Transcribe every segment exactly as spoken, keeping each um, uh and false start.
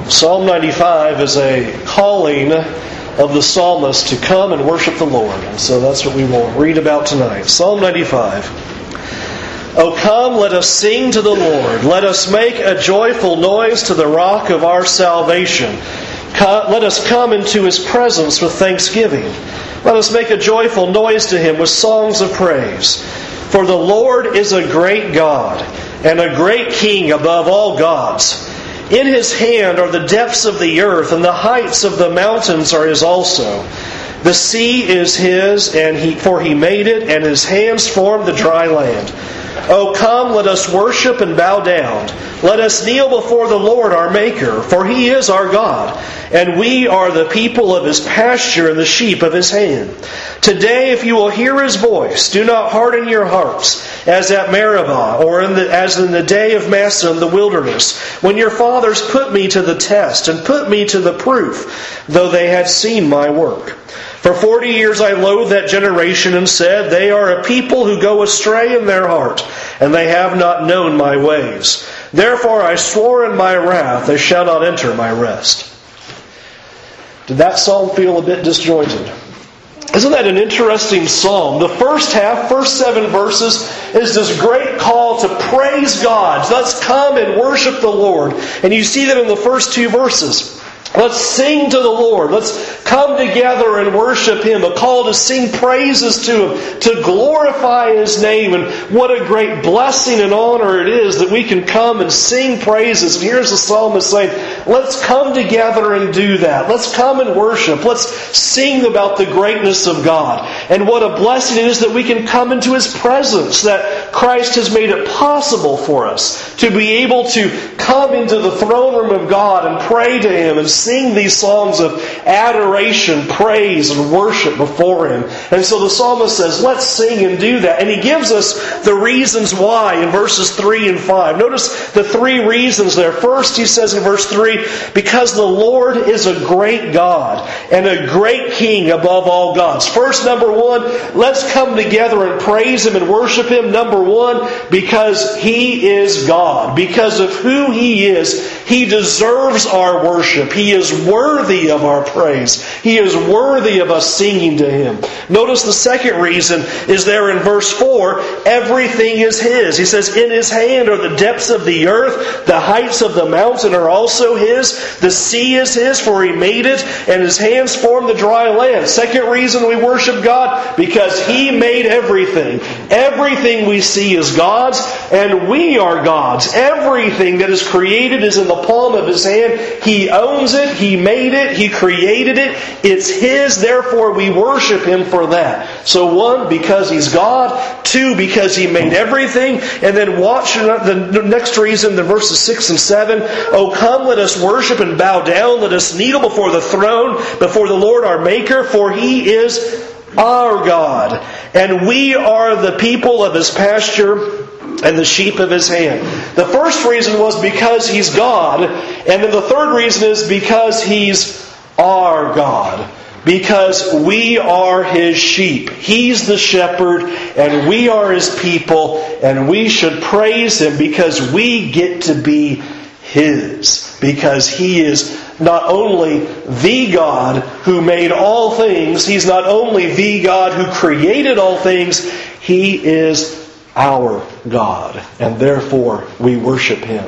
Psalm ninety-five is a calling of the psalmist to come and worship the Lord. And so that's what we will read about tonight. Psalm ninety-five. O come, let us sing to the Lord. Let us make a joyful noise to the rock of our salvation. Let us come into His presence with thanksgiving. Let us make a joyful noise to Him with songs of praise. For the Lord is a great God and a great King above all gods. In His hand are the depths of the earth, and the heights of the mountains are His also. The sea is His, and He for He made it, and His hands formed the dry land. O come, let us worship and bow down. Let us kneel before the Lord our Maker, for He is our God, and we are the people of His pasture and the sheep of His hand. Today, if you will hear His voice, do not harden your hearts, as at Meribah, or in the, as in the day of Massah in the wilderness, when your fathers put me to the test and put me to the proof, though they had seen my work. For forty years I loathed that generation and said, they are a people who go astray in their heart, and they have not known my ways. Therefore I swore in my wrath, they shall not enter my rest. Did that psalm feel a bit disjointed? Isn't that an interesting psalm? The first half, first seven verses, is this great call to praise God. Let's come and worship the Lord. And you see that in the first two verses. Let's sing to the Lord. Let's come together and worship Him. A call to sing praises to Him, to glorify His name. And what a great blessing and honor it is that we can come and sing praises. And here's the psalmist saying, let's come together and do that. Let's come and worship. Let's sing about the greatness of God. And what a blessing it is that we can come into His presence, that Christ has made it possible for us to be able to come into the throne room of God and pray to Him and sing these songs of adoration, praise, and worship before Him. And so the psalmist says, let's sing and do that. And he gives us the reasons why in verses three and five. Notice the three reasons there. First, he says in verse three, because the Lord is a great God and a great King above all gods. First, number one, let's come together and praise Him and worship Him. Number one, because He is God. Because of who He is, He deserves our worship. He is worthy of our praise. He is worthy of us singing to Him. Notice the second reason is there in verse four. Everything is His. He says, in His hand are the depths of the earth. The heights of the mountain are also His. The sea is His, for He made it, and His hands formed the dry land. Second reason we worship God, because He made everything. Everything we see is God's, and we are God's. Everything that is created is in the palm of His hand. He owns it. He made it. He created it. It's His. Therefore, we worship Him for that. So one, because He's God. Two, because He made everything. And then watch the next reason, the verses six and seven. O come, let us worship and bow down. Let us kneel before the throne, before the Lord our Maker. For He is our God. And we are the people of His pasture and the sheep of His hand. The first reason was because He's God. And then the third reason is because He's our God. Because we are His sheep. He's the shepherd and we are His people. And we should praise Him because we get to be His. Because He is not only the God who made all things. He's not only the God who created all things. He is our God, and therefore we worship Him.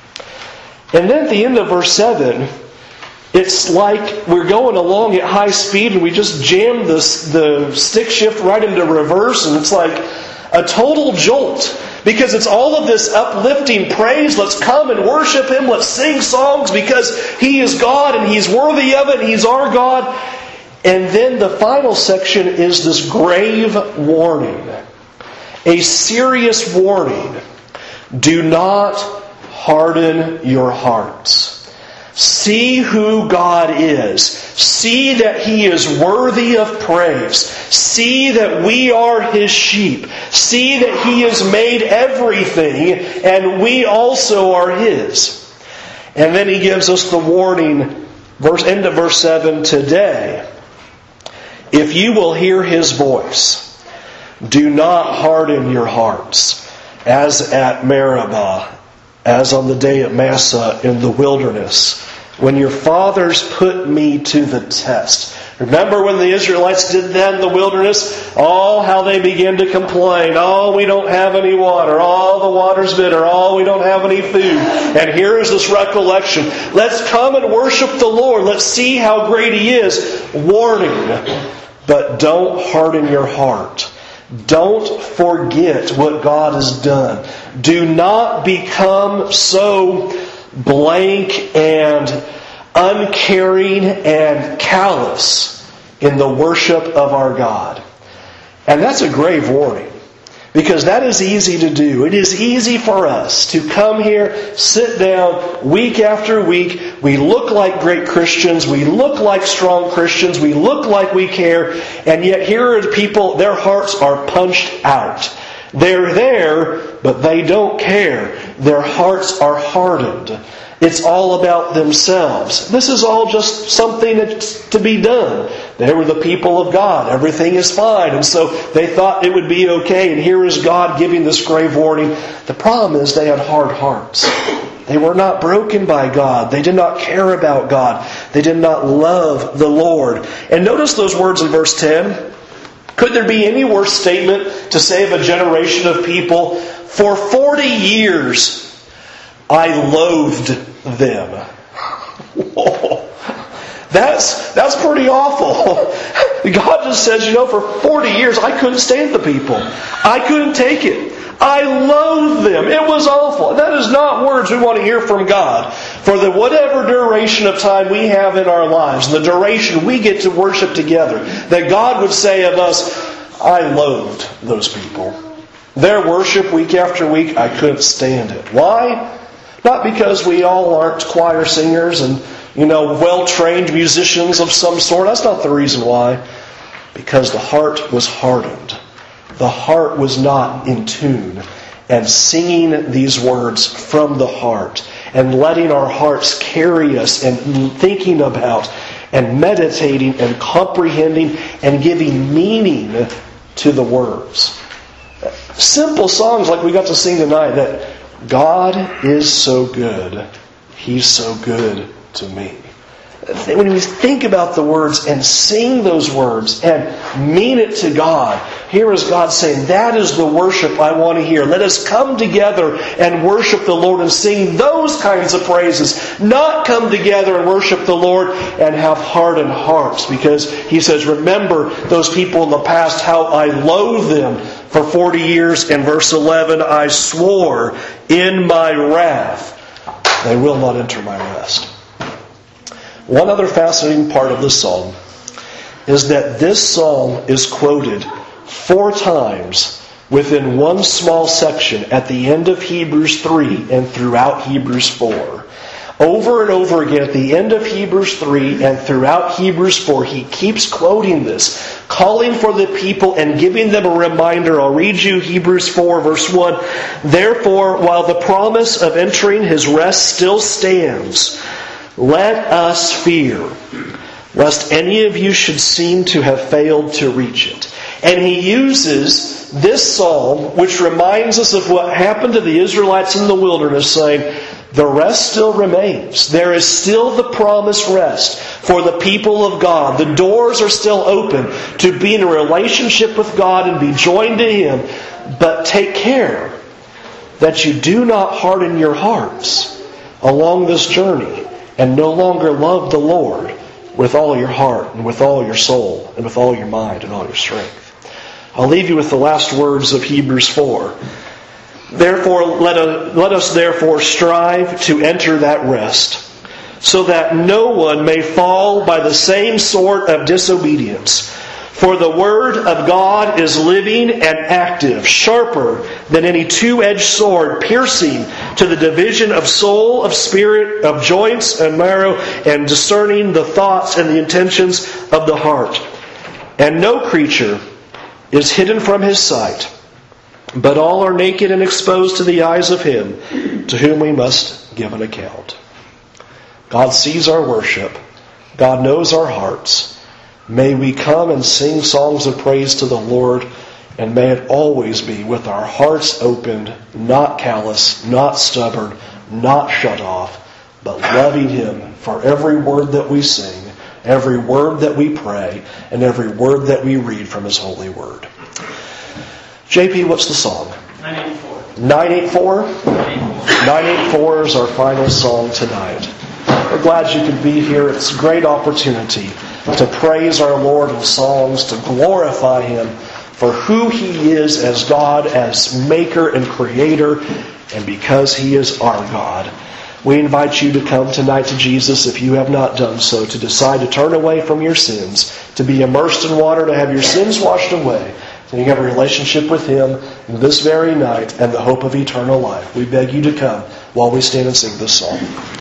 And then at the end of verse seven, it's like we're going along at high speed and we just jammed the, the stick shift right into reverse, and it's like a total jolt. Because it's all of this uplifting praise. Let's come and worship Him. Let's sing songs because He is God and He's worthy of it and He's our God. And then the final section is this grave warning. A serious warning. Do not harden your hearts. See who God is. See that He is worthy of praise. See that we are His sheep. See that He has made everything and we also are His. And then He gives us the warning, verse end of verse seven, today. If you will hear His voice, do not harden your hearts, as at Meribah, as on the day at Massah in the wilderness, when your fathers put me to the test. Remember when the Israelites did that in the wilderness? Oh, how they began to complain. Oh, we don't have any water. Oh, the water's bitter. Oh, we don't have any food. And here is this recollection. Let's come and worship the Lord. Let's see how great He is. Warning. But don't harden your heart. Don't forget what God has done. Do not become so blank and uncaring and callous in the worship of our God. And that's a grave warning, because that is easy to do. It is easy for us to come here, sit down week after week. We look like great Christians. We look like strong Christians. We look like we care. And yet here are the people, their hearts are punched out. They're there, but they don't care. Their hearts are hardened. It's all about themselves. This is all just something that's to be done. They were the people of God. Everything is fine. And so they thought it would be okay. And here is God giving this grave warning. The problem is they had hard hearts. They were not broken by God. They did not care about God. They did not love the Lord. And notice those words in verse ten. Could there be any worse statement to say of a generation of people? For forty years I loathed them. Whoa. That's, that's pretty awful. God just says, you know, for forty years I couldn't stand the people. I couldn't take it. I loathed them. It was awful. That is not words we want to hear from God. For the whatever duration of time we have in our lives, the duration we get to worship together, that God would say of us, I loathed those people. Their worship week after week, I couldn't stand it. Why? Not because we all aren't choir singers and, you know, well-trained musicians of some sort. That's not the reason why. Because the heart was hardened. The heart was not in tune. And singing these words from the heart and letting our hearts carry us and thinking about and meditating and comprehending and giving meaning to the words. Simple songs like we got to sing tonight, that God is so good. He's so good to me. When we think about the words and sing those words and mean it to God, here is God saying, that is the worship I want to hear. Let us come together and worship the Lord and sing those kinds of praises. Not come together and worship the Lord and have hardened hearts. Because He says, remember those people in the past, how I loathed them for forty years. In verse eleven, I swore in my wrath, they will not enter my rest. One other fascinating part of this psalm is that this psalm is quoted four times within one small section at the end of Hebrews three and throughout Hebrews four. Over and over again at the end of Hebrews three and throughout Hebrews four, he keeps quoting this, calling for the people and giving them a reminder. I'll read you Hebrews four verse one. Therefore, while the promise of entering His rest still stands, let us fear, lest any of you should seem to have failed to reach it. And he uses this psalm, which reminds us of what happened to the Israelites in the wilderness, saying, the rest still remains. There is still the promised rest for the people of God. The doors are still open to be in a relationship with God and be joined to Him. But take care that you do not harden your hearts along this journey and no longer love the Lord with all your heart and with all your soul and with all your mind and all your strength. I'll leave you with the last words of Hebrews four. Therefore, let us, let us therefore strive to enter that rest, so that no one may fall by the same sort of disobedience. For the Word of God is living and active, sharper than any two-edged sword, piercing to the division of soul, of spirit, of joints and marrow, and discerning the thoughts and the intentions of the heart. And no creature is hidden from His sight, but all are naked and exposed to the eyes of Him to whom we must give an account. God sees our worship. God knows our hearts. May we come and sing songs of praise to the Lord, and may it always be with our hearts opened, not callous, not stubborn, not shut off, but loving Him for every word that we sing, every word that we pray, and every word that we read from His holy word. J P, what's the song? nine eighty-four. nine eighty-four? nine eighty-four is our final song tonight. We're glad you could be here. It's a great opportunity to praise our Lord in songs, to glorify Him for who He is as God, as Maker and Creator, and because He is our God. We invite you to come tonight to Jesus if you have not done so, to decide to turn away from your sins, to be immersed in water, to have your sins washed away, and you have a relationship with Him this very night and the hope of eternal life. We beg you to come while we stand and sing this song.